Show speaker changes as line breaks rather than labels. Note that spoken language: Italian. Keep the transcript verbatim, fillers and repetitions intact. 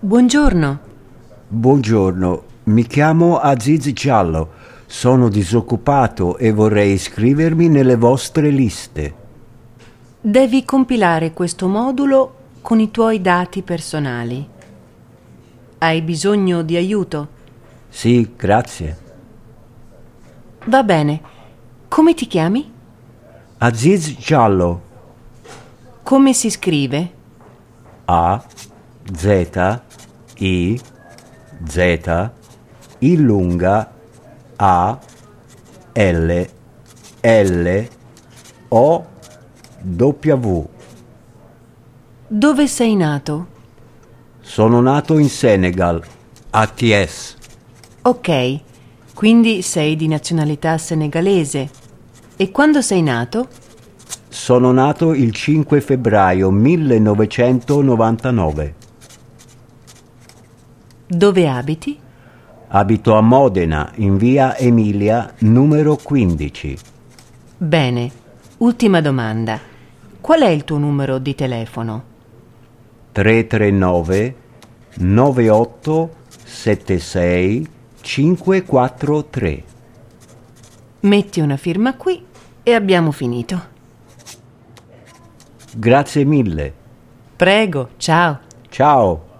Buongiorno.
Buongiorno, mi chiamo Aziz Giallo, sono disoccupato e vorrei iscrivermi nelle vostre liste.
Devi compilare questo modulo con i tuoi dati personali. Hai bisogno di aiuto?
Sì, grazie.
Va bene. Come ti chiami?
Aziz Giallo.
Come si scrive?
A Z I Z I lunga A L L O W.
Dove sei nato?
Sono nato in Senegal, A T S.
Ok, quindi sei di nazionalità senegalese. E quando sei nato?
Sono nato il cinque febbraio millenovecentonovantanove.
Dove abiti?
Abito a Modena, in via Emilia, numero quindici.
Bene. Ultima domanda. Qual è il tuo numero di telefono?
tre tre nove nove otto sette sei cinque quattro tre.
Metti una firma qui e abbiamo finito.
Grazie mille.
Prego, ciao.
Ciao.